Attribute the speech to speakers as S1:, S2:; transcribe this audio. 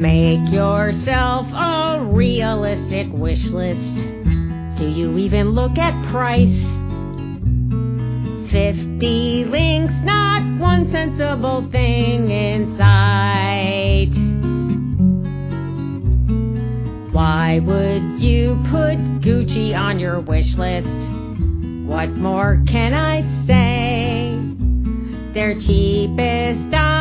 S1: Make yourself a realistic wish list. Do you even look at price? 50 links, not one sensible thing in sight. Why would you put Gucci on your wish list? What more can I say? Their cheapest